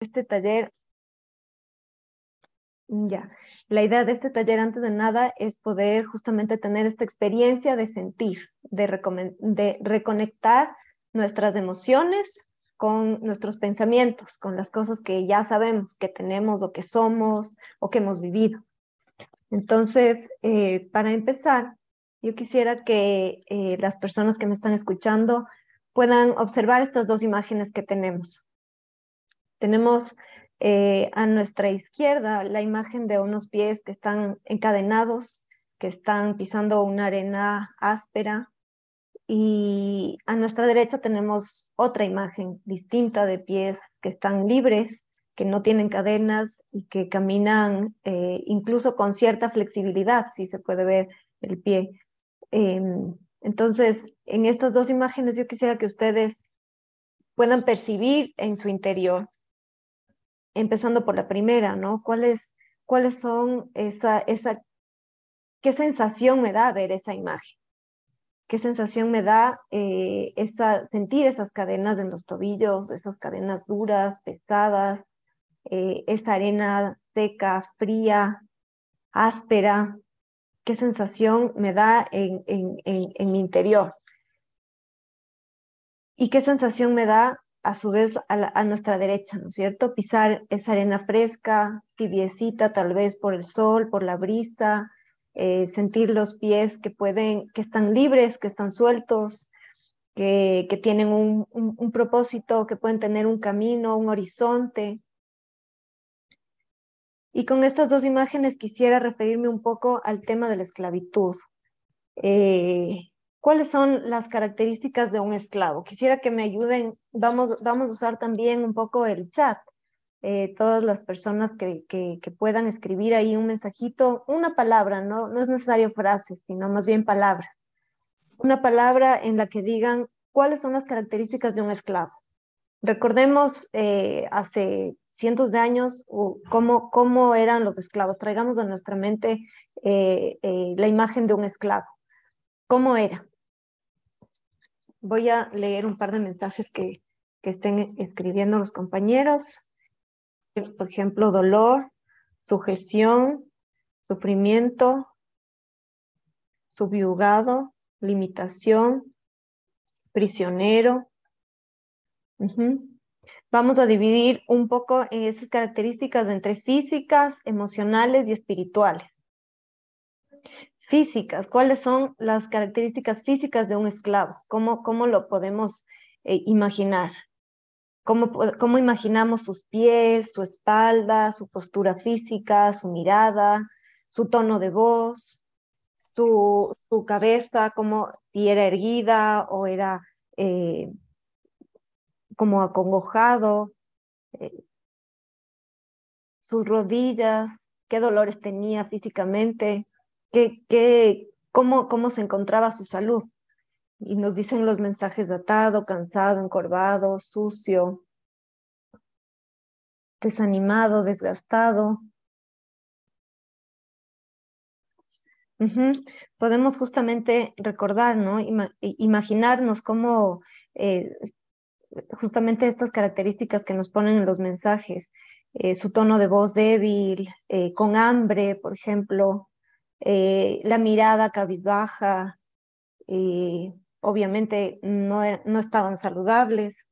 este taller, la idea de este taller antes de nada es poder justamente tener esta experiencia de sentir, de reconectar nuestras emociones con nuestros pensamientos, con las cosas que ya sabemos que tenemos o que somos o que hemos vivido. Entonces, para empezar, yo quisiera que las personas que me están escuchando puedan observar estas dos imágenes que tenemos. Tenemos a nuestra izquierda la imagen de unos pies que están encadenados, que están pisando una arena áspera, y a nuestra derecha tenemos otra imagen distinta de pies que están libres, que no tienen cadenas y que caminan incluso con cierta flexibilidad, si se puede ver el pie. Entonces, en estas dos imágenes yo quisiera que ustedes puedan percibir en su interior, empezando por la primera, ¿no? ¿Cuáles son qué sensación me da ver esa imagen? ¿Qué sensación me da sentir esas cadenas en los tobillos, esas cadenas duras, pesadas, esa arena seca, fría, áspera? ¿Qué sensación me da en mi interior? ¿Y qué sensación me da a su vez a nuestra derecha, ¿no es cierto? Pisar esa arena fresca, tibiecita, tal vez por el sol, por la brisa, sentir los pies que están libres, que están sueltos, que tienen un propósito, que pueden tener un camino, un horizonte. Y con estas dos imágenes quisiera referirme un poco al tema de la esclavitud. ¿Cuáles son las características de un esclavo? Quisiera que me ayuden, vamos a usar también un poco el chat. Todas las personas que puedan escribir ahí un mensajito, una palabra, no es necesario frases, sino más bien palabras. Una palabra en la que digan cuáles son las características de un esclavo. Recordemos hace cientos de años cómo eran los esclavos. Traigamos a nuestra mente la imagen de un esclavo. ¿Cómo era? Voy a leer un par de mensajes que estén escribiendo los compañeros. Por ejemplo, dolor, sujeción, sufrimiento, subyugado, limitación, prisionero. Vamos a dividir un poco en esas características entre físicas, emocionales y espirituales. Físicas, ¿cuáles son las características físicas de un esclavo? ¿Cómo lo podemos imaginar? ¿Cómo imaginamos sus pies, su espalda, su postura física, su mirada, su tono de voz, su cabeza, si era erguida o era como acongojado, sus rodillas, qué dolores tenía físicamente, cómo se encontraba su salud? Y nos dicen los mensajes de atado, cansado, encorvado, sucio, desanimado, desgastado. Podemos justamente recordar, ¿no? Imaginarnos cómo justamente estas características que nos ponen en los mensajes, su tono de voz débil, con hambre, por ejemplo, la mirada cabizbaja, obviamente no estaban saludables.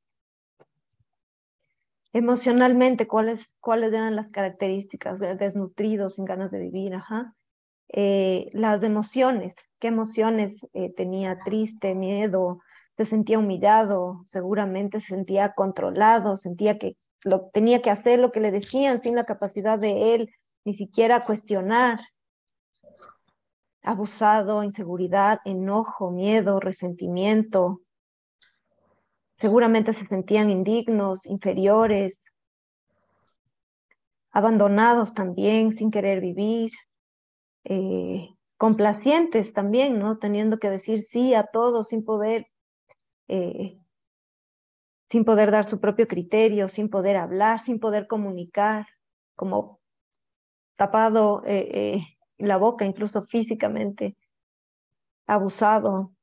Emocionalmente, ¿cuáles eran las características? Desnutridos, sin ganas de vivir, ajá. Las emociones, ¿qué emociones tenía? Triste, miedo, se sentía humillado, seguramente se sentía controlado, sentía que tenía que hacer lo que le decían sin la capacidad de él ni siquiera cuestionar. Abusado, inseguridad, enojo, miedo, resentimiento. Seguramente se sentían indignos, inferiores, abandonados también, sin querer vivir. Complacientes también, ¿no? Teniendo que decir sí a todo eh, sin poder dar su propio criterio, sin poder hablar, sin poder comunicar, como tapado la boca, incluso físicamente, abusado,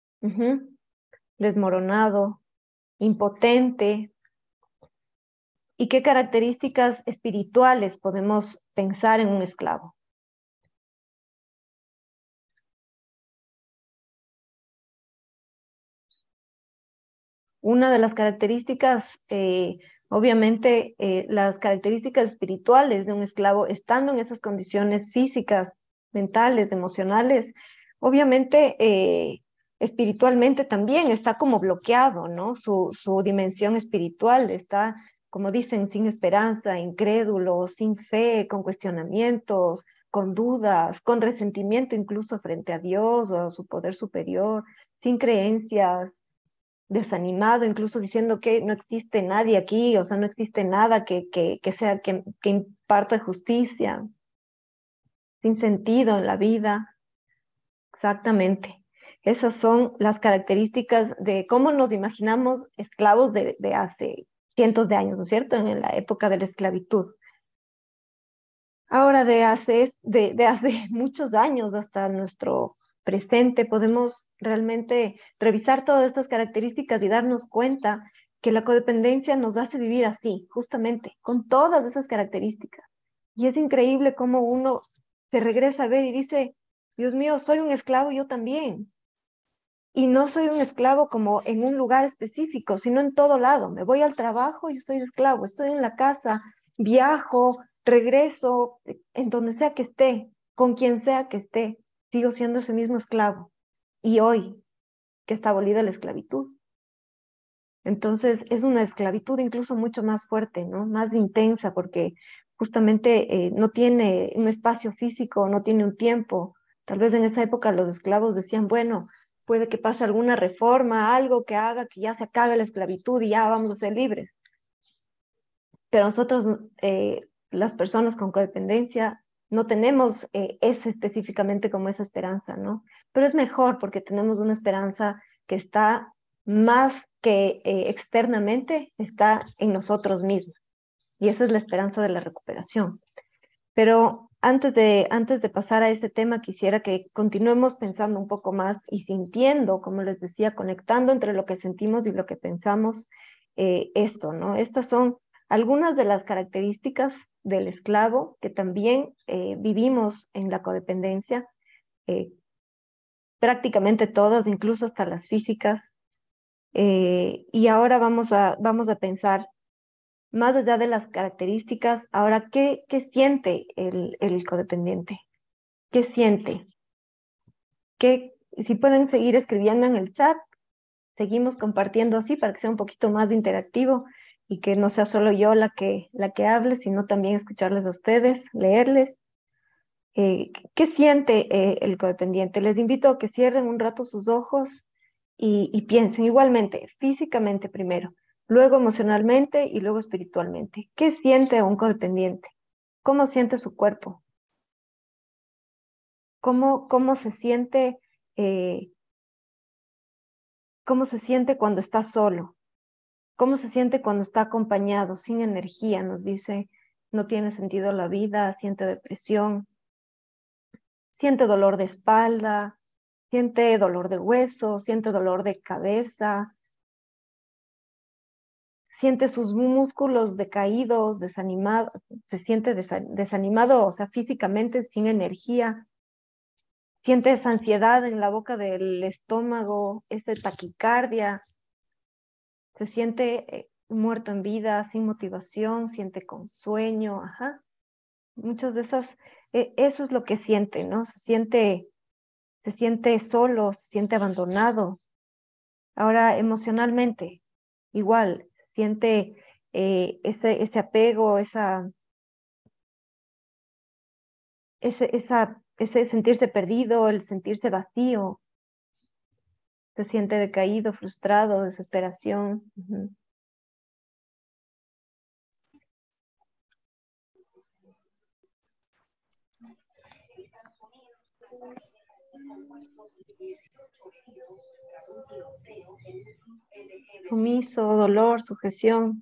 desmoronado, impotente, ¿Y qué características espirituales podemos pensar en un esclavo? Una de las características, obviamente, las características espirituales de un esclavo, estando en esas condiciones físicas, mentales, emocionales, obviamente, espiritualmente también está como bloqueado, ¿no? Su dimensión espiritual está, como dicen, sin esperanza, incrédulo, sin fe, con cuestionamientos, con dudas, con resentimiento incluso frente a Dios o a su poder superior, sin creencias, desanimado, incluso diciendo que no existe nadie aquí, o sea, no existe nada que imparta justicia, sin sentido en la vida. Exactamente. Esas son las características de cómo nos imaginamos esclavos de hace cientos de años, ¿no es cierto? En la época de la esclavitud. Ahora, de hace muchos años hasta nuestro presente, podemos realmente revisar todas estas características y darnos cuenta que la codependencia nos hace vivir así, justamente, con todas esas características. Y es increíble cómo uno se regresa a ver y dice, Dios mío, soy un esclavo yo también. Y no soy un esclavo como en un lugar específico, sino en todo lado. Me voy al trabajo y soy esclavo. Estoy en la casa, viajo, regreso, en donde sea que esté, con quien sea que esté, sigo siendo ese mismo esclavo. Y hoy, que está abolida la esclavitud. Entonces es una esclavitud incluso mucho más fuerte, ¿no? Más intensa, porque justamente no tiene un espacio físico, no tiene un tiempo. Tal vez en esa época los esclavos decían, bueno, puede que pase alguna reforma, algo que haga que ya se acabe la esclavitud y ya vamos a ser libres. Pero nosotros, las personas con codependencia, no tenemos ese específicamente como esa esperanza, ¿no? Pero es mejor porque tenemos una esperanza que está más que externamente, está en nosotros mismos. Y esa es la esperanza de la recuperación. Pero antes de pasar a ese tema, quisiera que continuemos pensando un poco más y sintiendo, como les decía, conectando entre lo que sentimos y lo que pensamos, esto, ¿no? Estas son algunas de las características del esclavo que también vivimos en la codependencia, eh, prácticamente todas, incluso hasta las físicas. Y ahora vamos a pensar más allá de las características, ahora, ¿qué siente el codependiente? ¿Qué siente? Si pueden seguir escribiendo en el chat, seguimos compartiendo así para que sea un poquito más interactivo y que no sea solo yo la que hable, sino también escucharles a ustedes, leerles. ¿Qué siente el codependiente? Les invito a que cierren un rato sus ojos y piensen igualmente, físicamente primero, luego emocionalmente y luego espiritualmente. ¿Qué siente un codependiente? ¿Cómo siente su cuerpo? ¿Cómo se siente, eh, cómo se siente cuando está solo? ¿Cómo se siente cuando está acompañado, sin energía? Nos dice, no tiene sentido la vida, siente depresión, siente dolor de espalda, siente dolor de hueso, siente dolor de cabeza, siente sus músculos decaídos, desanimado, se siente desanimado, o sea, físicamente sin energía, siente esa ansiedad en la boca del estómago, esa taquicardia, se siente muerto en vida, sin motivación, siente con sueño, ajá. Muchas de esas, eso es lo que siente, ¿no? Se siente solo, se siente abandonado. Ahora, emocionalmente, igual, siente ese apego, ese sentirse perdido, el sentirse vacío, se siente decaído, frustrado, desesperación. Ujú. Sumiso, dolor, sujeción.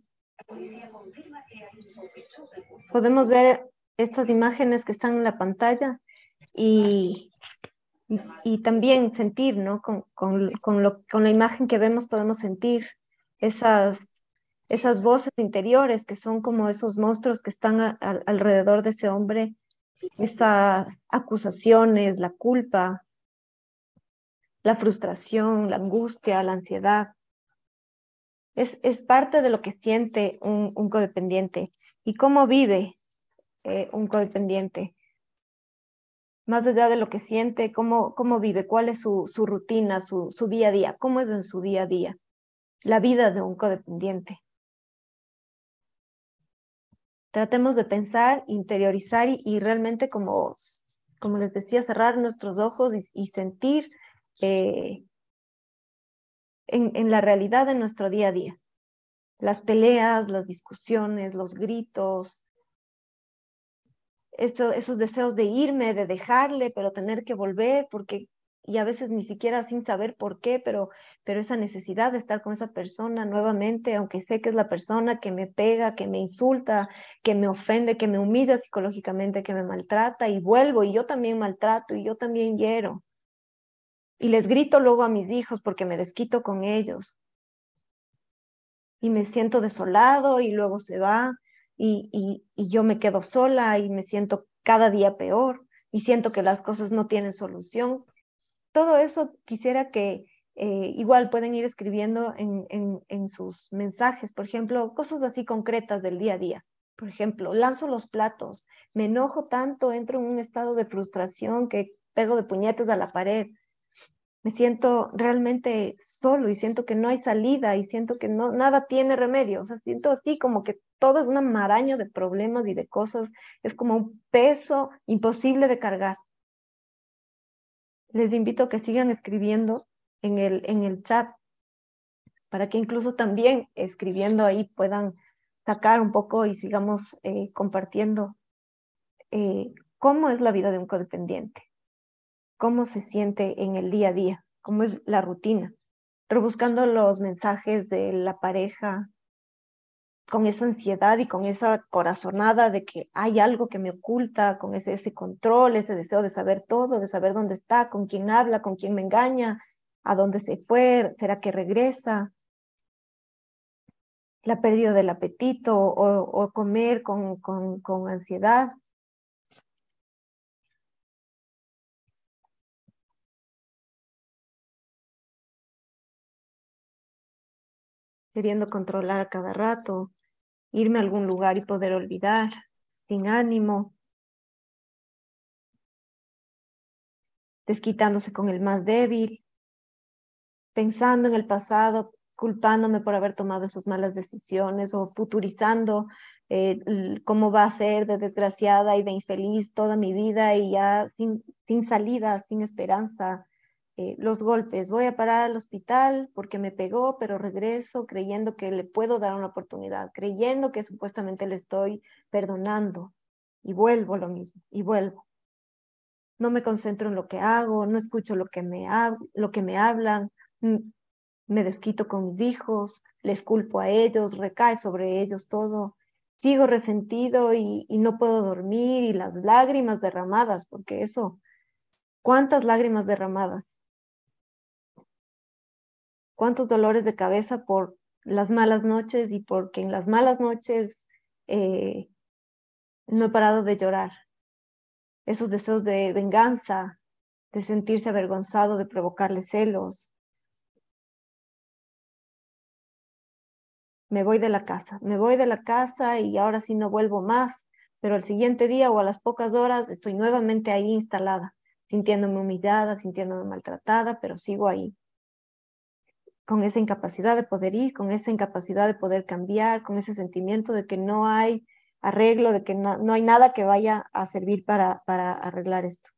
Podemos ver estas imágenes que están en la pantalla y, y también sentir, ¿no? Con la imagen que vemos podemos sentir esas, esas voces interiores que son como esos monstruos que están alrededor de ese hombre, estas acusaciones, la culpa, la frustración, la angustia, la ansiedad. Es parte de lo que siente un codependiente y cómo vive un codependiente. Más allá de lo que siente, cómo vive, cuál es su rutina, su día a día, cómo es en su día a día, la vida de un codependiente. Tratemos de pensar, interiorizar y realmente, como les decía, cerrar nuestros ojos y sentir en la realidad de nuestro día a día. Las peleas, las discusiones, los gritos, esos deseos de irme, de dejarle, pero tener que volver, y a veces ni siquiera sin saber por qué, pero esa necesidad de estar con esa persona nuevamente, aunque sé que es la persona que me pega, que me insulta, que me ofende, que me humilla psicológicamente, que me maltrata, y vuelvo, y yo también maltrato, y yo también hiero. Y les grito luego a mis hijos porque me desquito con ellos. Y me siento desolado y luego se va y yo me quedo sola y me siento cada día peor y siento que las cosas no tienen solución. Todo eso quisiera que igual pueden ir escribiendo en sus mensajes, por ejemplo, cosas así concretas del día a día. Por ejemplo, lanzo los platos, me enojo tanto, entro en un estado de frustración que pego de puñetes a la pared, me siento realmente solo y siento que no hay salida y siento que no, nada tiene remedio. O sea, siento así como que todo es una maraña de problemas y de cosas. Es como un peso imposible de cargar. Les invito a que sigan escribiendo en el chat para que incluso también escribiendo ahí puedan sacar un poco y sigamos compartiendo cómo es la vida de un codependiente, cómo se siente en el día a día, cómo es la rutina. Rebuscando los mensajes de la pareja con esa ansiedad y con esa corazonada de que hay algo que me oculta, con ese control, ese deseo de saber todo, de saber dónde está, con quién habla, con quién me engaña, a dónde se fue, será que regresa, la pérdida del apetito o comer con ansiedad. Queriendo controlar a cada rato, irme a algún lugar y poder olvidar, sin ánimo, desquitándose con el más débil, pensando en el pasado, culpándome por haber tomado esas malas decisiones o futurizando cómo va a ser de desgraciada y de infeliz toda mi vida y ya sin salida, sin esperanza. Los golpes, voy a parar al hospital porque me pegó, pero regreso creyendo que le puedo dar una oportunidad, creyendo que supuestamente le estoy perdonando y vuelvo lo mismo y vuelvo. No me concentro en lo que hago, no escucho lo que me hablan, me desquito con mis hijos, les culpo a ellos, recae sobre ellos todo. Sigo resentido y no puedo dormir y las lágrimas derramadas, porque eso, ¿cuántas lágrimas derramadas? ¿Cuántos dolores de cabeza por las malas noches y porque en las malas noches eh, no he parado de llorar? Esos deseos de venganza, de sentirse avergonzado, de provocarle celos. Me voy de la casa y ahora sí no vuelvo más, pero al siguiente día o a las pocas horas estoy nuevamente ahí instalada, sintiéndome humillada, sintiéndome maltratada, pero sigo ahí, con esa incapacidad de poder ir, con esa incapacidad de poder cambiar, con ese sentimiento de que no hay arreglo, de que no hay nada que vaya a servir para arreglar esto.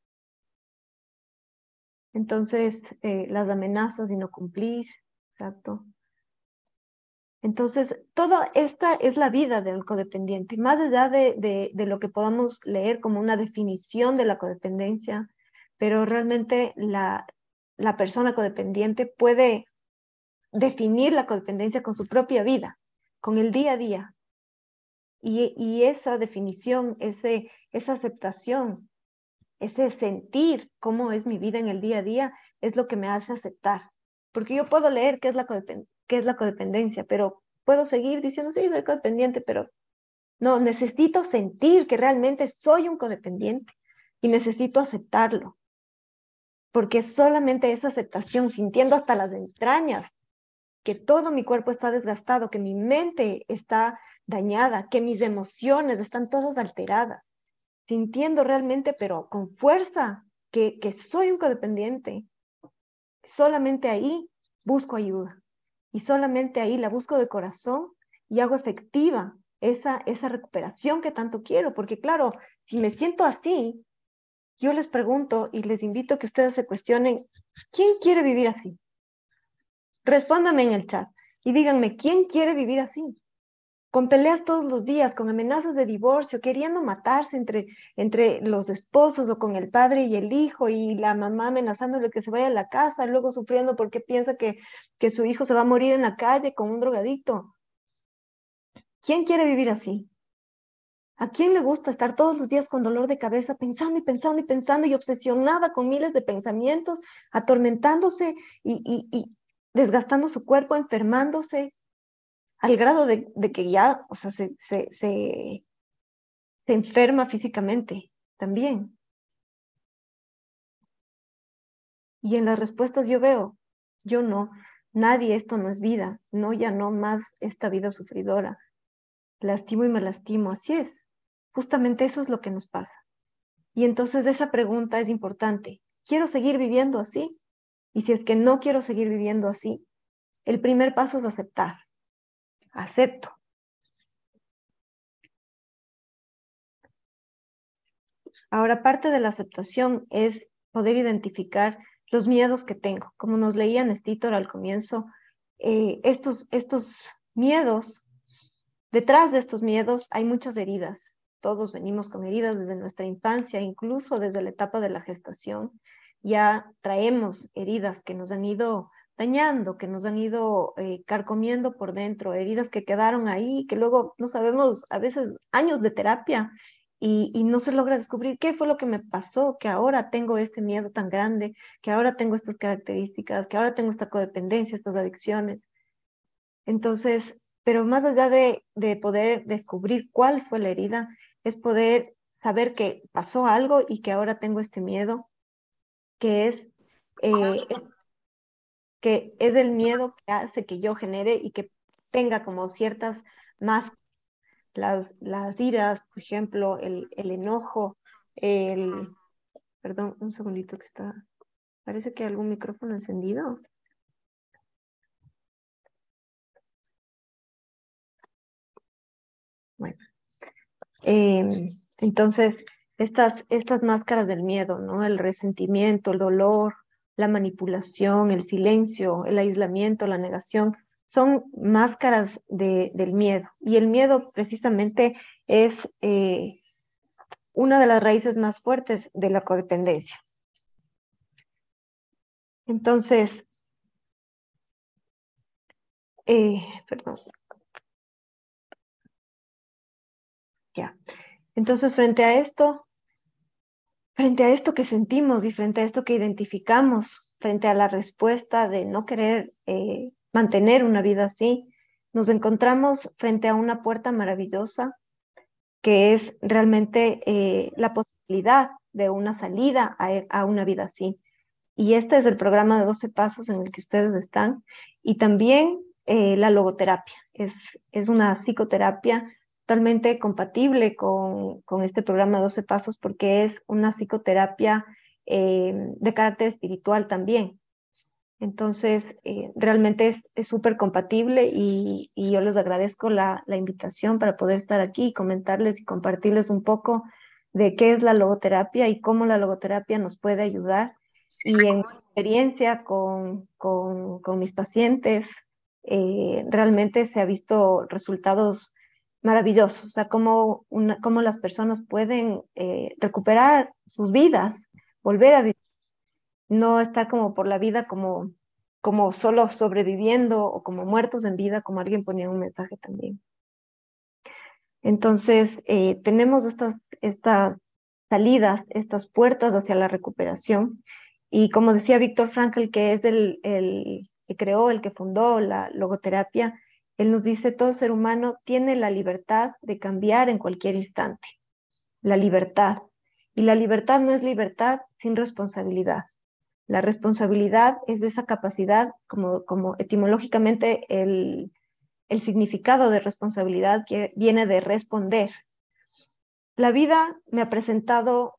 Entonces, las amenazas y no cumplir, exacto. Entonces, toda esta es la vida del codependiente, más allá de lo que podamos leer como una definición de la codependencia, pero realmente la persona codependiente puede definir la codependencia con su propia vida, con el día a día. Y esa definición, esa aceptación, ese sentir cómo es mi vida en el día a día, es lo que me hace aceptar. Porque yo puedo leer qué es la codependencia, pero puedo seguir diciendo, sí, soy codependiente, pero no, necesito sentir que realmente soy un codependiente y necesito aceptarlo, porque solamente esa aceptación, sintiendo hasta las entrañas, que todo mi cuerpo está desgastado, que mi mente está dañada, que mis emociones están todas alteradas, sintiendo realmente, pero con fuerza, que soy un codependiente, solamente ahí busco ayuda y solamente ahí la busco de corazón y hago efectiva esa recuperación que tanto quiero, porque claro, si me siento así, yo les pregunto y les invito a que ustedes se cuestionen, ¿quién quiere vivir así? Respóndanme en el chat y díganme, ¿quién quiere vivir así? Con peleas todos los días, con amenazas de divorcio, queriendo matarse entre los esposos o con el padre y el hijo y la mamá amenazándole que se vaya a la casa, luego sufriendo porque piensa que su hijo se va a morir en la calle con un drogadicto. ¿Quién quiere vivir así? ¿A quién le gusta estar todos los días con dolor de cabeza, pensando y pensando y pensando y obsesionada con miles de pensamientos, atormentándose y desgastando su cuerpo, enfermándose, al grado de que ya, o sea, se enferma físicamente también? Y en las respuestas yo veo, yo no, nadie, esto no es vida, no, ya no más esta vida sufridora, lastimo y me lastimo, así es, justamente eso es lo que nos pasa. Y entonces esa pregunta es importante, ¿quiero seguir viviendo así? Y si es que no quiero seguir viviendo así, el primer paso es aceptar, acepto. Ahora, parte de la aceptación es poder identificar los miedos que tengo. Como nos leía Nestítor al comienzo, estos miedos, detrás de estos miedos hay muchas heridas. Todos venimos con heridas desde nuestra infancia, incluso desde la etapa de la gestación. Ya traemos heridas que nos han ido dañando, que nos han ido carcomiendo por dentro, heridas que quedaron ahí, que luego no sabemos, a veces años de terapia y no se logra descubrir qué fue lo que me pasó, que ahora tengo este miedo tan grande, que ahora tengo estas características, que ahora tengo esta codependencia, estas adicciones. Entonces, pero más allá de poder descubrir cuál fue la herida, es poder saber que pasó algo y que ahora tengo este miedo, que que es el miedo que hace que yo genere y que tenga como ciertas más las iras, por ejemplo, el enojo, el, perdón, un segundito que está, parece que hay algún micrófono encendido. Bueno, entonces, estas máscaras del miedo, ¿no? El resentimiento, el dolor, la manipulación, el silencio, el aislamiento, la negación, son máscaras del miedo. Y el miedo precisamente es una de las raíces más fuertes de la codependencia. Entonces, perdón, ya. Entonces, frente a esto que sentimos y frente a esto que identificamos, frente a la respuesta de no querer mantener una vida así, nos encontramos frente a una puerta maravillosa que es realmente la posibilidad de una salida a una vida así. Y este es el programa de 12 pasos en el que ustedes están. Y también la logoterapia. Es una psicoterapia totalmente compatible con este programa de 12 pasos porque es una psicoterapia de carácter espiritual también. Entonces, realmente es súper compatible y yo les agradezco la invitación para poder estar aquí y comentarles y compartirles un poco de qué es la logoterapia y cómo la logoterapia nos puede ayudar. Y en mi experiencia con mis pacientes, realmente se ha visto resultados maravillosos, o sea, cómo las personas pueden recuperar sus vidas, volver a vivir, no estar como por la vida como solo sobreviviendo o como muertos en vida, como alguien ponía un mensaje también. Entonces, tenemos estas salidas, estas puertas hacia la recuperación. Y como decía Víctor Frankl, que es el que creó, el que fundó la logoterapia, Él nos dice, todo ser humano tiene la libertad de cambiar en cualquier instante. La libertad. Y la libertad no es libertad sin responsabilidad. La responsabilidad es esa capacidad, como etimológicamente el significado de responsabilidad que viene de responder. La vida me ha presentado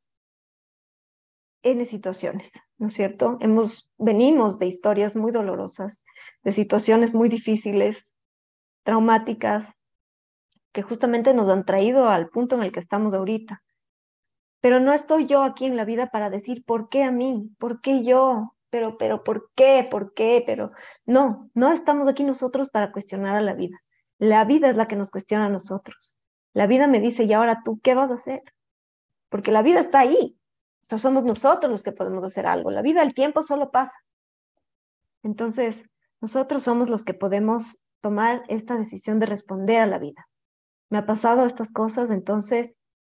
N situaciones, ¿no es cierto? Venimos de historias muy dolorosas, de situaciones muy difíciles, traumáticas, que justamente nos han traído al punto en el que estamos ahorita. Pero no estoy yo aquí en la vida para decir, ¿por qué a mí? ¿Por qué yo? Pero, ¿por qué? ¿Por qué? Pero no estamos aquí nosotros para cuestionar a la vida. La vida es la que nos cuestiona a nosotros. La vida me dice, ¿y ahora tú qué vas a hacer? Porque la vida está ahí. O sea, somos nosotros los que podemos hacer algo. La vida, el tiempo solo pasa. Entonces, nosotros somos los que podemos tomar esta decisión de responder a la vida. Me ha pasado estas cosas, entonces,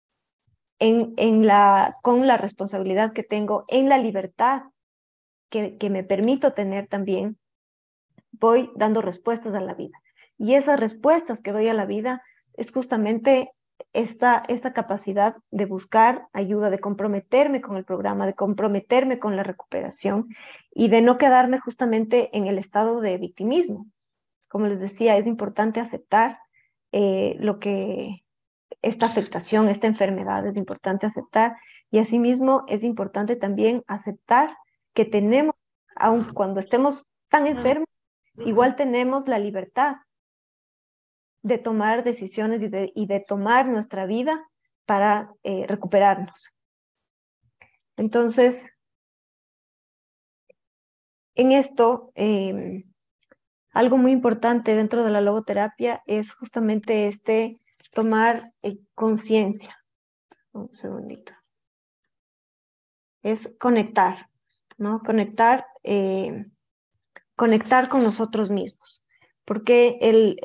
con la responsabilidad que tengo, en la libertad que me permito tener también, voy dando respuestas a la vida. Y esas respuestas que doy a la vida es justamente esta capacidad de buscar ayuda, de comprometerme con el programa, de comprometerme con la recuperación y de no quedarme justamente en el estado de victimismo. Como les decía, es importante aceptar lo que esta afectación, esta enfermedad, es importante aceptar y asimismo es importante también aceptar que tenemos, aun cuando estemos tan enfermos, igual tenemos la libertad de tomar decisiones y de tomar nuestra vida para recuperarnos. Entonces, en esto, algo muy importante dentro de la logoterapia es justamente tomar conciencia. Un segundito. Es conectar, ¿no? Conectar con nosotros mismos. Porque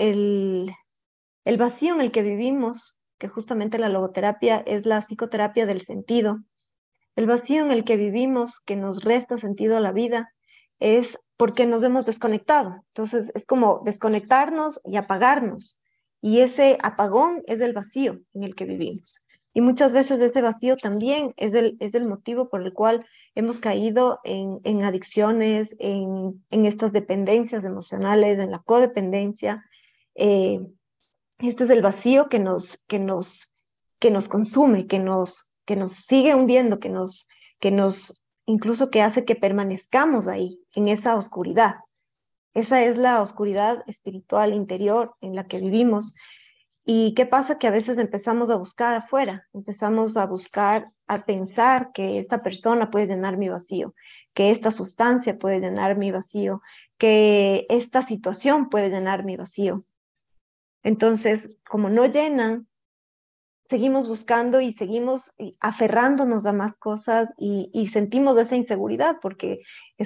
el vacío en el que vivimos, que justamente la logoterapia es la psicoterapia del sentido, el vacío en el que vivimos, que nos resta sentido a la vida, es porque nos hemos desconectado. Entonces, es como desconectarnos y apagarnos. Y ese apagón es el vacío en el que vivimos. Y muchas veces ese vacío también es el motivo por el cual hemos caído en adicciones, en estas dependencias emocionales, en la codependencia. Eh, este es el vacío que nos consume, que nos sigue hundiendo, que nos, incluso que hace que permanezcamos ahí, en esa oscuridad. Esa es la oscuridad espiritual interior en la que vivimos. ¿Y qué pasa? Que a veces empezamos a buscar afuera, empezamos a buscar, a pensar que esta persona puede llenar mi vacío, que esta sustancia puede llenar mi vacío, que esta situación puede llenar mi vacío. Entonces, como no llenan, seguimos buscando y seguimos aferrándonos a más cosas y sentimos esa inseguridad porque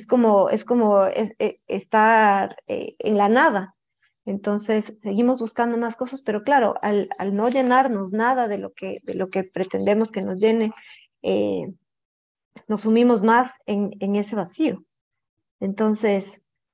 estar en la nada. Entonces, seguimos buscando más cosas, pero claro, al no llenarnos nada de lo que pretendemos que nos llene, eh, nos sumimos más en ese vacío. Entonces,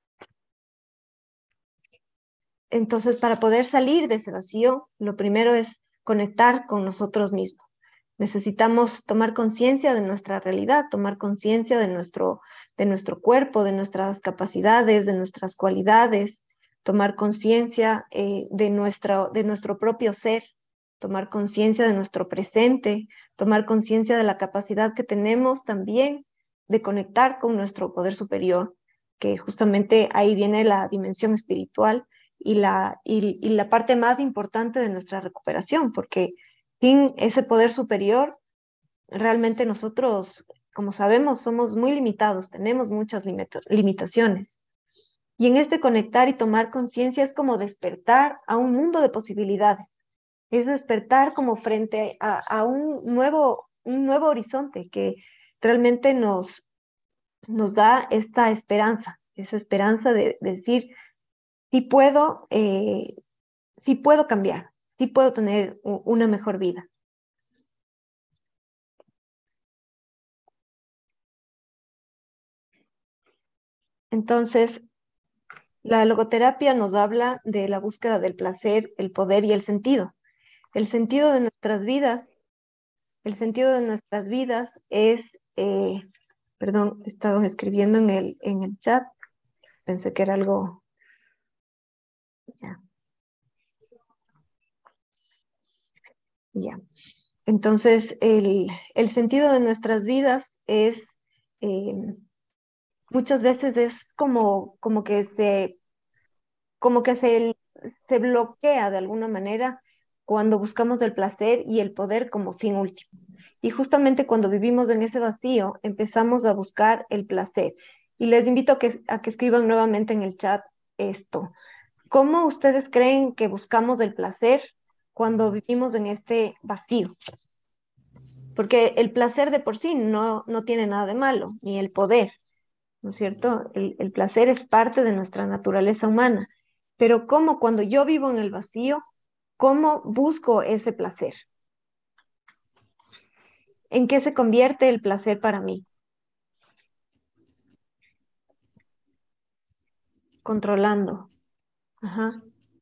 para poder salir de ese vacío, lo primero es conectar con nosotros mismos. Necesitamos tomar conciencia de nuestra realidad, tomar conciencia de nuestro cuerpo, de nuestras capacidades, de nuestras cualidades, tomar conciencia de nuestro propio ser, tomar conciencia de nuestro presente, tomar conciencia de la capacidad que tenemos también de conectar con nuestro poder superior, que justamente ahí viene la dimensión espiritual y la parte más importante de nuestra recuperación, porque sin ese poder superior, realmente nosotros, como sabemos, somos muy limitados, tenemos muchas limitaciones. Y en este conectar y tomar conciencia es como despertar a un mundo de posibilidades, es despertar como frente a un nuevo horizonte que realmente nos da esta esperanza, esa esperanza de decir, sí puedo cambiar, sí puedo tener una mejor vida. Entonces, La logoterapia nos habla de la búsqueda del placer, el poder y el sentido. El sentido de nuestras vidas, el sentido de nuestras vidas es, perdón, estaban escribiendo en el chat, pensé que era algo, ya, ya. Entonces, el sentido de nuestras vidas es, eh, muchas veces es como que se bloquea de alguna manera cuando buscamos el placer y el poder como fin último. Y justamente cuando vivimos en ese vacío, empezamos a buscar el placer. Y les invito a que escriban nuevamente en el chat esto. ¿Cómo ustedes creen que buscamos el placer cuando vivimos en este vacío? Porque el placer de por sí no tiene nada de malo, ni el poder, ¿no es cierto? El placer es parte de nuestra naturaleza humana. Pero ¿cómo cuando yo vivo en el vacío, cómo busco ese placer? ¿En qué se convierte el placer para mí? Controlando. Ajá.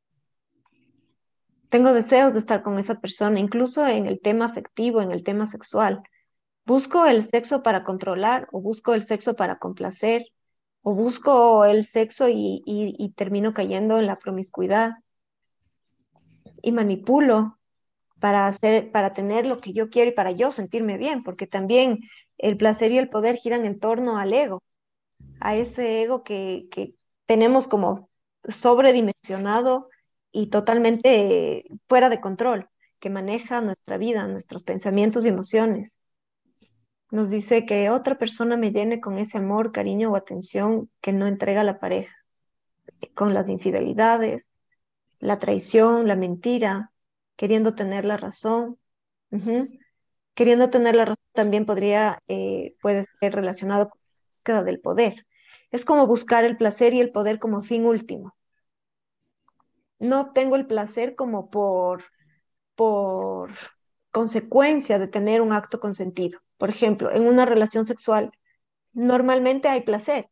Tengo deseos de estar con esa persona, incluso en el tema afectivo, en el tema sexual. ¿Busco el sexo para controlar o busco el sexo para complacer? ¿O busco el sexo y termino cayendo en la promiscuidad y manipulo para hacer, para tener lo que yo quiero y para yo sentirme bien? Porque también el placer y el poder giran en torno al ego, a ese ego que tenemos como sobredimensionado y totalmente fuera de control, que maneja nuestra vida, nuestros pensamientos y emociones. Nos dice que otra persona me llene con ese amor, cariño o atención que no entrega la pareja, con las infidelidades, la traición, la mentira, queriendo tener la razón. Ujú. Queriendo tener la razón también puede ser relacionado con la búsqueda del poder. Es como buscar el placer y el poder como fin último. No obtengo el placer como por consecuencia de tener un acto consentido. Por ejemplo, en una relación sexual, normalmente hay placer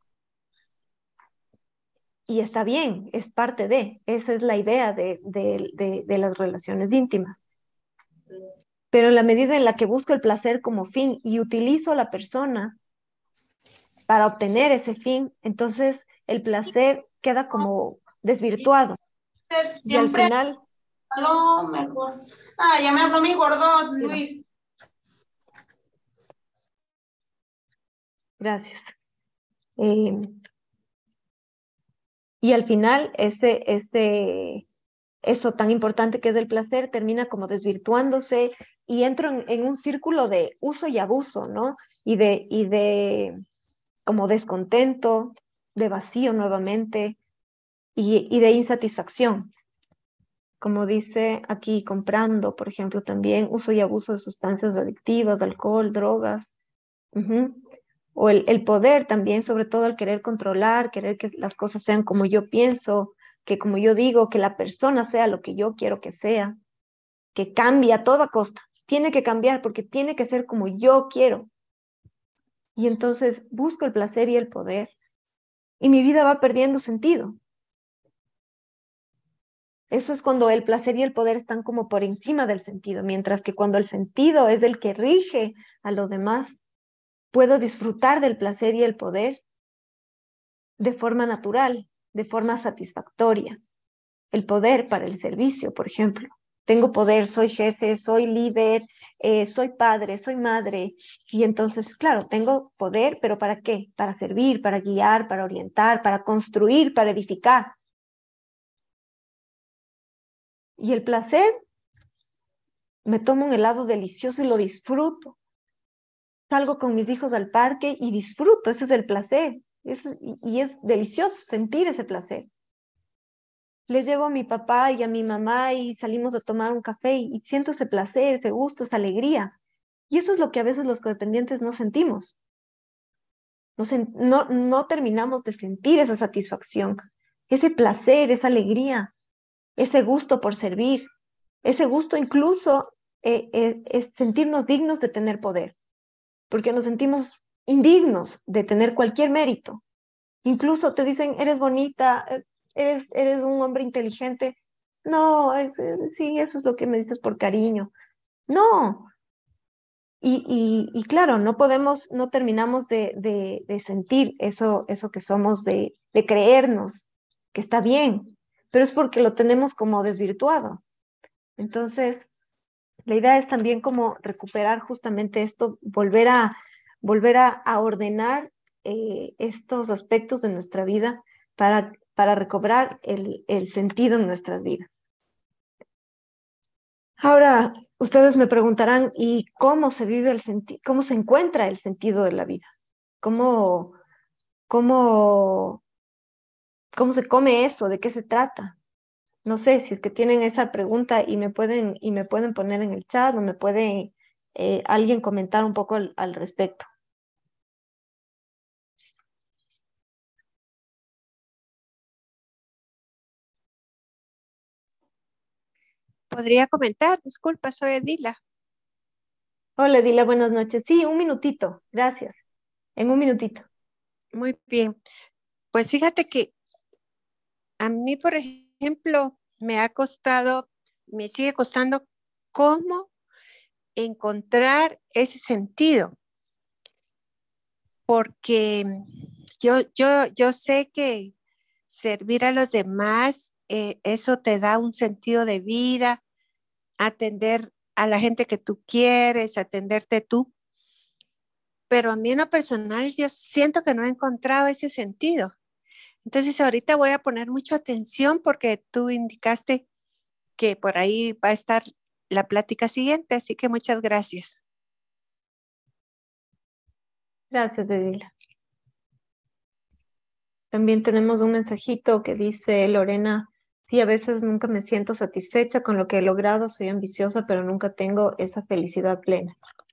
y está bien, es parte de, esa es la idea de las relaciones íntimas. Pero en la medida en la que busco el placer como fin y utilizo a la persona para obtener ese fin, entonces el placer queda como desvirtuado y al Siempre final, a lo mejor. Ah, ya me habló mi gordo, digo, Luis. gracias. Eh, y al final, eso tan importante que es el placer termina como desvirtuándose y entro en un círculo de uso y abuso, ¿no? Y de como descontento, de vacío nuevamente y de insatisfacción. Como dice aquí, comprando, por ejemplo, también uso y abuso de sustancias adictivas, alcohol, drogas. Ujú. O el poder también, sobre todo el querer controlar, querer que las cosas sean como yo pienso, que como yo digo, que la persona sea lo que yo quiero que sea, que cambie a toda costa. Tiene que cambiar porque tiene que ser como yo quiero. Y entonces busco el placer y el poder y mi vida va perdiendo sentido. Eso es cuando el placer y el poder están como por encima del sentido, mientras que cuando el sentido es el que rige a lo demás, puedo disfrutar del placer y el poder de forma natural, de forma satisfactoria. El poder para el servicio, por ejemplo. Tengo poder, soy jefe, soy líder, soy padre, soy madre. Y entonces, claro, tengo poder, pero ¿para qué? Para servir, para guiar, para orientar, para construir, para edificar. Y el placer, me tomo un helado delicioso y lo disfruto. Salgo con mis hijos al parque y disfruto, ese es el placer. Y es delicioso sentir ese placer. Les llevo a mi papá y a mi mamá y salimos a tomar un café y siento ese placer, ese gusto, esa alegría. Y eso es lo que a veces los codependientes no sentimos. No terminamos de sentir esa satisfacción, ese placer, esa alegría, ese gusto por servir, ese gusto incluso es sentirnos dignos de tener poder, porque nos sentimos indignos de tener cualquier mérito. Incluso te dicen, eres bonita. eres un hombre inteligente. No, sí, eso es lo que me dices por cariño. No. Y claro, no terminamos de sentir eso que somos, de creernos que está bien, pero es porque lo tenemos como desvirtuado. Entonces, la idea es también como recuperar justamente esto, volver a ordenar estos aspectos de nuestra vida para recobrar el sentido en nuestras vidas. Ahora, ustedes me preguntarán, ¿y cómo se vive cómo se encuentra el sentido de la vida? ¿Cómo, cómo, cómo se come eso? ¿De qué se trata? No sé si es que tienen esa pregunta y me pueden poner en el chat o me puede alguien comentar un poco al respecto. Podría comentar, disculpa, soy Edila. Hola, Dila, buenas noches. Sí, un minutito, gracias. En un minutito. Muy bien. Pues fíjate que a mí, por ejemplo, me sigue costando cómo encontrar ese sentido, porque yo sé que servir a los demás, eso te da un sentido de vida, atender a la gente que tú quieres, atenderte tú, pero a mí en lo personal yo siento que no he encontrado ese sentido. Entonces ahorita voy a poner mucha atención porque tú indicaste que por ahí va a estar la plática siguiente, así que muchas gracias. Gracias, Dila. También tenemos un mensajito que dice Lorena, sí, a veces nunca me siento satisfecha con lo que he logrado, soy ambiciosa, pero nunca tengo esa felicidad plena.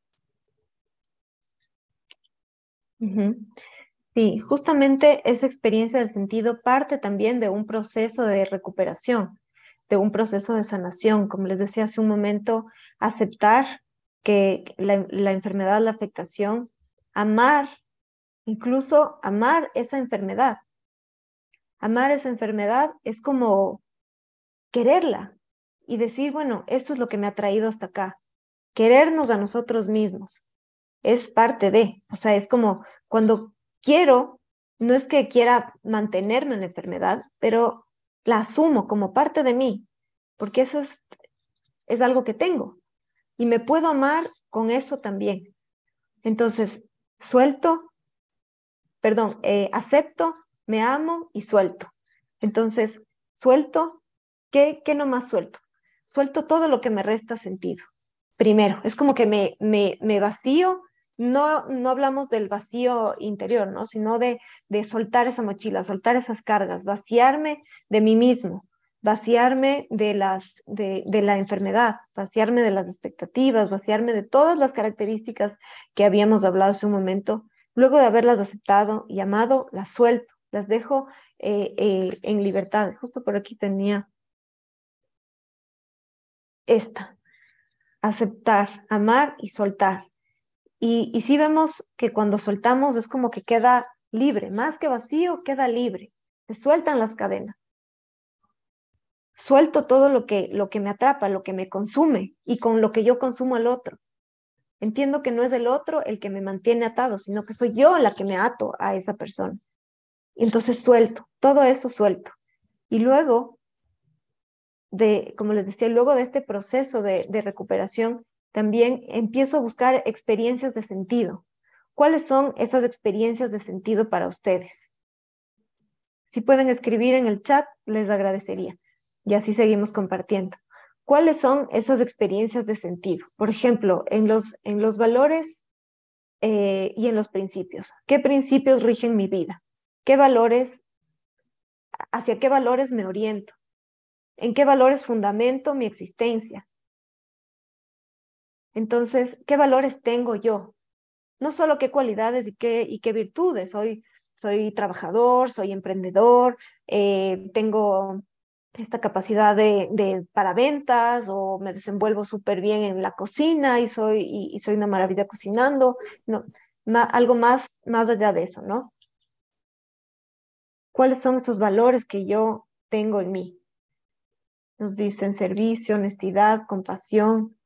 Ujú. Sí, justamente esa experiencia del sentido parte también de un proceso de recuperación, de un proceso de sanación. Como les decía hace un momento, aceptar que la enfermedad, la afectación, amar, incluso amar esa enfermedad. Amar esa enfermedad es como quererla y decir, bueno, esto es lo que me ha traído hasta acá. Querernos a nosotros mismos es parte de, o sea, es como cuando quiero, no es que quiera mantenerme en la enfermedad, pero la asumo como parte de mí, porque eso es algo que tengo y me puedo amar con eso también. Entonces, suelto, perdón, acepto, me amo y suelto. Entonces, suelto, ¿qué nomás suelto? Suelto todo lo que me resta sentido. Primero, es como que me vacío, no hablamos del vacío interior, ¿no? Sino de soltar esa mochila, soltar esas cargas, vaciarme de mí mismo, vaciarme de la enfermedad, vaciarme de las expectativas, vaciarme de todas las características que habíamos hablado hace un momento. Luego de haberlas aceptado y amado, las suelto, las dejo en libertad. Justo por aquí tenía esta, aceptar, amar y soltar. Y sí vemos que cuando soltamos es como que queda libre, más que vacío, queda libre. Se sueltan las cadenas. Suelto todo lo que me atrapa, lo que me consume y con lo que yo consumo al otro. Entiendo que no es el otro el que me mantiene atado, sino que soy yo la que me ato a esa persona. Y entonces suelto, todo eso suelto. Y luego como les decía, luego de este proceso de recuperación, también empiezo a buscar experiencias de sentido. ¿Cuáles son esas experiencias de sentido para ustedes? Si pueden escribir en el chat, les agradecería. Y así seguimos compartiendo. ¿Cuáles son esas experiencias de sentido? Por ejemplo, en los valores y en los principios. ¿Qué principios rigen mi vida? ¿Qué valores, hacia qué valores me oriento? ¿En qué valores fundamento mi existencia? Entonces, ¿qué valores tengo yo? No solo qué cualidades y qué virtudes. Soy trabajador, soy emprendedor, tengo esta capacidad para ventas o me desenvuelvo súper bien en la cocina y soy una maravilla cocinando. No, algo más allá de eso, ¿no? ¿Cuáles son esos valores que yo tengo en mí. Nos dicen servicio, honestidad, compasión.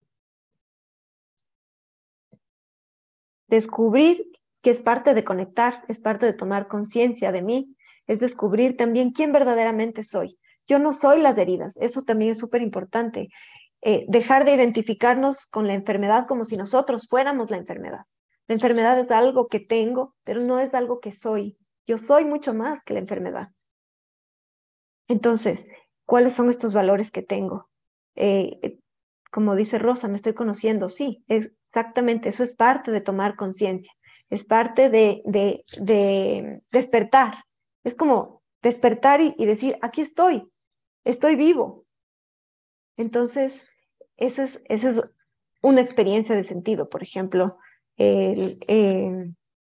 Descubrir que es parte de conectar, es parte de tomar conciencia de mí, es descubrir también quién verdaderamente soy. Yo no soy las heridas, eso también es súper importante. Dejar de identificarnos con la enfermedad como si nosotros fuéramos la enfermedad. La enfermedad es algo que tengo, pero no es algo que soy. Yo soy mucho más que la enfermedad. Entonces, ¿cuáles son estos valores que tengo? Como dice Rosa, me estoy conociendo, sí, exactamente, eso es parte de tomar conciencia, es parte de despertar, es como despertar y decir, aquí estoy vivo. Entonces, esa es una experiencia de sentido, por ejemplo, el, eh,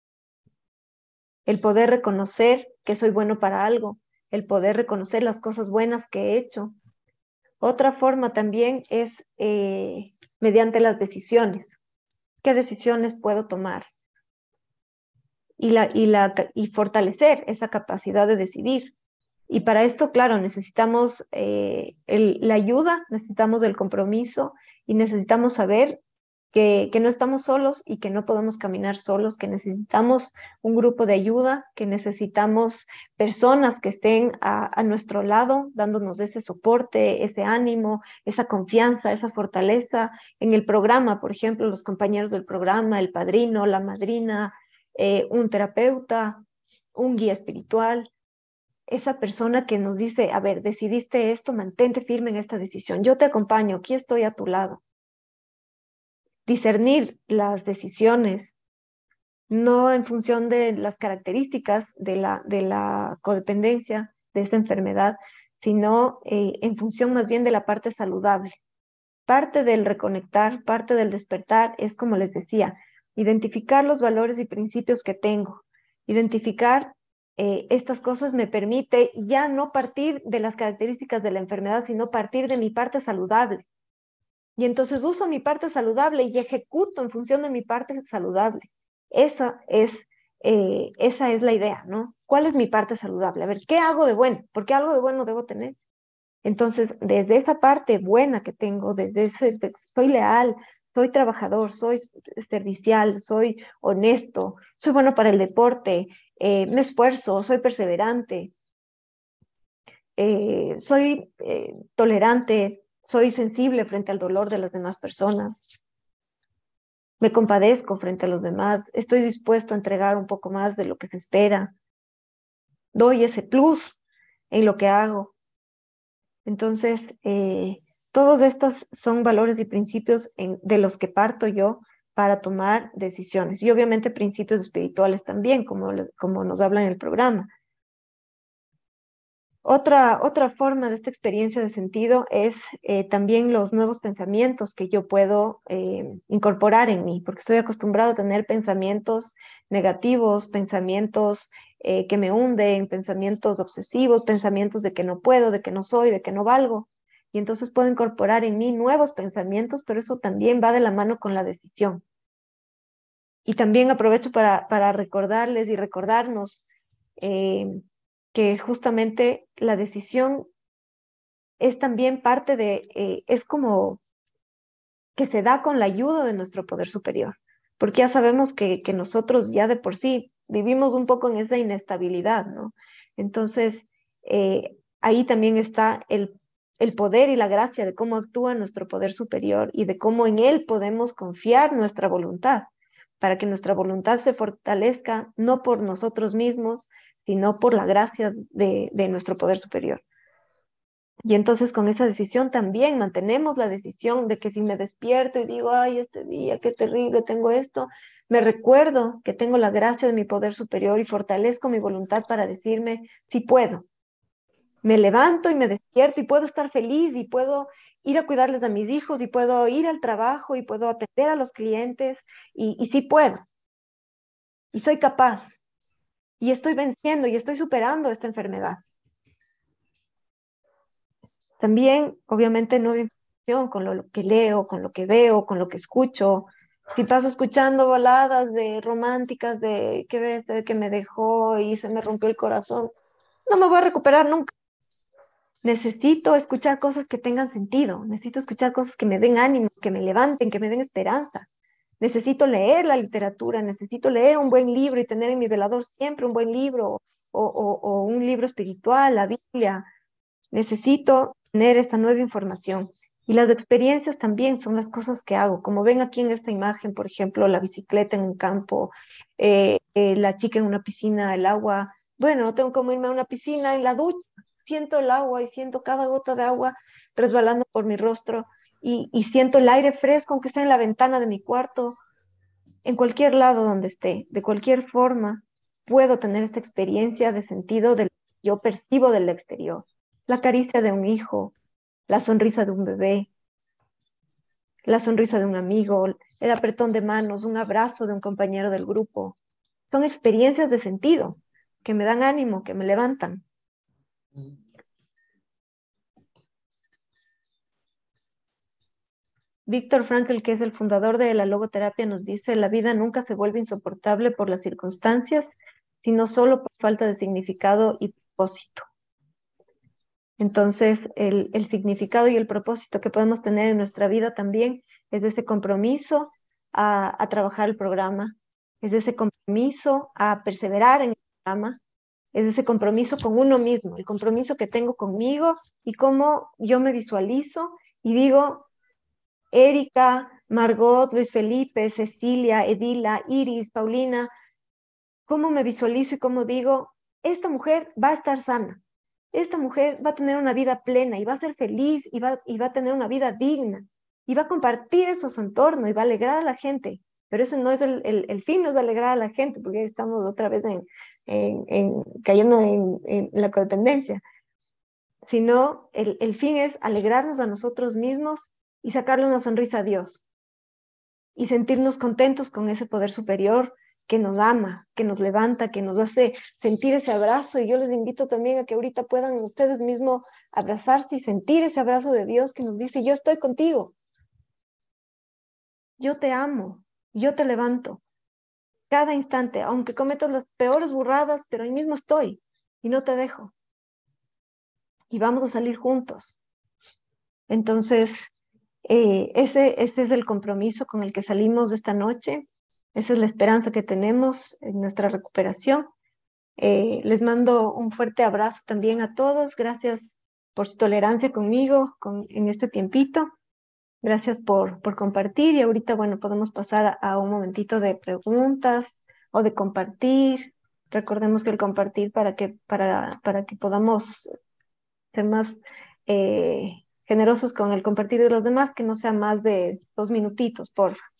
el poder reconocer que soy bueno para algo, el poder reconocer las cosas buenas que he hecho. Otra forma también es mediante las decisiones. ¿Qué decisiones puedo tomar? Y fortalecer esa capacidad de decidir. Y para esto, claro, necesitamos la ayuda, necesitamos el compromiso y necesitamos saber que no estamos solos y que no podemos caminar solos, que necesitamos un grupo de ayuda, que necesitamos personas que estén a nuestro lado, dándonos ese soporte, ese ánimo, esa confianza, esa fortaleza. En el programa, por ejemplo, los compañeros del programa, el padrino, la madrina, un terapeuta, un guía espiritual, esa persona que nos dice, a ver, decidiste esto, mantente firme en esta decisión, yo te acompaño, aquí estoy a tu lado. Discernir las decisiones, no en función de las características de la codependencia, de esa enfermedad, sino en función más bien de la parte saludable. Parte del reconectar, parte del despertar es, como les decía, identificar los valores y principios que tengo. Identificar estas cosas me permite ya no partir de las características de la enfermedad, sino partir de mi parte saludable. Y entonces uso mi parte saludable y ejecuto en función de mi parte saludable. Esa esa es la idea, ¿no? ¿Cuál es mi parte saludable? A ver, ¿qué hago de bueno? Porque algo de bueno debo tener. Entonces, desde esa parte buena que tengo, soy leal, soy trabajador, soy servicial, soy honesto, soy bueno para el deporte, me esfuerzo, soy perseverante, soy tolerante, soy sensible frente al dolor de las demás personas, me compadezco frente a los demás, estoy dispuesto a entregar un poco más de lo que se espera, doy ese plus en lo que hago. Entonces, todos estos son valores y principios de los que parto yo para tomar decisiones. Y obviamente principios espirituales también, como nos habla en el programa. Otra forma de esta experiencia de sentido es también los nuevos pensamientos que yo puedo incorporar en mí, porque estoy acostumbrado a tener pensamientos negativos, pensamientos que me hunden, pensamientos obsesivos, pensamientos de que no puedo, de que no soy, de que no valgo. Y entonces puedo incorporar en mí nuevos pensamientos, pero eso también va de la mano con la decisión. Y también aprovecho para recordarles y recordarnos que justamente la decisión es también parte es como que se da con la ayuda de nuestro poder superior, porque ya sabemos que nosotros ya de por sí vivimos un poco en esa inestabilidad, ¿no? Entonces, ahí también está el poder y la gracia de cómo actúa nuestro poder superior y de cómo en él podemos confiar nuestra voluntad, para que nuestra voluntad se fortalezca no por nosotros mismos, sino por la gracia de nuestro poder superior. Y entonces con esa decisión también mantenemos la decisión de que si me despierto y digo, ay, este día, qué terrible, tengo esto, me recuerdo que tengo la gracia de mi poder superior y fortalezco mi voluntad para decirme, sí puedo. Me levanto y me despierto y puedo estar feliz y puedo ir a cuidarles a mis hijos y puedo ir al trabajo y puedo atender a los clientes y sí puedo. Y soy capaz. Y estoy venciendo y estoy superando esta enfermedad. También, obviamente, nueva información con lo que leo, con lo que veo, con lo que escucho. Si paso escuchando baladas de románticas de que ves, de que me dejó y se me rompió el corazón, no me voy a recuperar nunca. Necesito escuchar cosas que tengan sentido, necesito escuchar cosas que me den ánimos, que me levanten, que me den esperanza. Necesito leer la literatura, necesito leer un buen libro y tener en mi velador siempre un buen libro o un libro espiritual, la Biblia. Necesito tener esta nueva información. Y las experiencias también son las cosas que hago. Como ven aquí en esta imagen, por ejemplo, la bicicleta en un campo, la chica en una piscina, el agua. Bueno, no tengo como irme a una piscina, en la ducha. Siento el agua y siento cada gota de agua resbalando por mi rostro y siento el aire fresco, aunque sea en la ventana de mi cuarto, en cualquier lado donde esté, de cualquier forma, puedo tener esta experiencia de sentido del que yo percibo del exterior. La caricia de un hijo, la sonrisa de un bebé, la sonrisa de un amigo, el apretón de manos, un abrazo de un compañero del grupo. Son experiencias de sentido que me dan ánimo, que me levantan. Víctor Frankl, que es el fundador de la logoterapia, nos dice, la vida nunca se vuelve insoportable por las circunstancias, sino solo por falta de significado y propósito. Entonces, el significado y el propósito que podemos tener en nuestra vida también es ese compromiso a trabajar el programa, es ese compromiso a perseverar en el programa, es ese compromiso con uno mismo, el compromiso que tengo conmigo y cómo yo me visualizo y digo, Erika, Margot, Luis Felipe, Cecilia, Edila, Iris, Paulina, cómo me visualizo y cómo digo, esta mujer va a estar sana, esta mujer va a tener una vida plena y va a ser feliz y va a tener una vida digna y va a compartir eso a su entorno y va a alegrar a la gente. Pero ese no es el fin, no es alegrar a la gente, porque estamos otra vez cayendo en la codependencia, sino el fin es alegrarnos a nosotros mismos y sacarle una sonrisa a Dios y sentirnos contentos con ese poder superior que nos ama, que nos levanta, que nos hace sentir ese abrazo. Y yo les invito también a que ahorita puedan ustedes mismos abrazarse y sentir ese abrazo de Dios que nos dice, yo estoy contigo, yo te amo, yo te levanto. Cada instante, aunque cometas las peores burradas, pero ahí mismo estoy y no te dejo. Y vamos a salir juntos. Entonces, ese es el compromiso con el que salimos esta noche. Esa es la esperanza que tenemos en nuestra recuperación. Les mando un fuerte abrazo también a todos. Gracias por su tolerancia conmigo en este tiempito. Gracias por compartir. Y ahorita, bueno, podemos pasar a un momentito de preguntas o de compartir. Recordemos que el compartir para que podamos ser más generosos con el compartir de los demás, que no sea más de 2 minutitos, por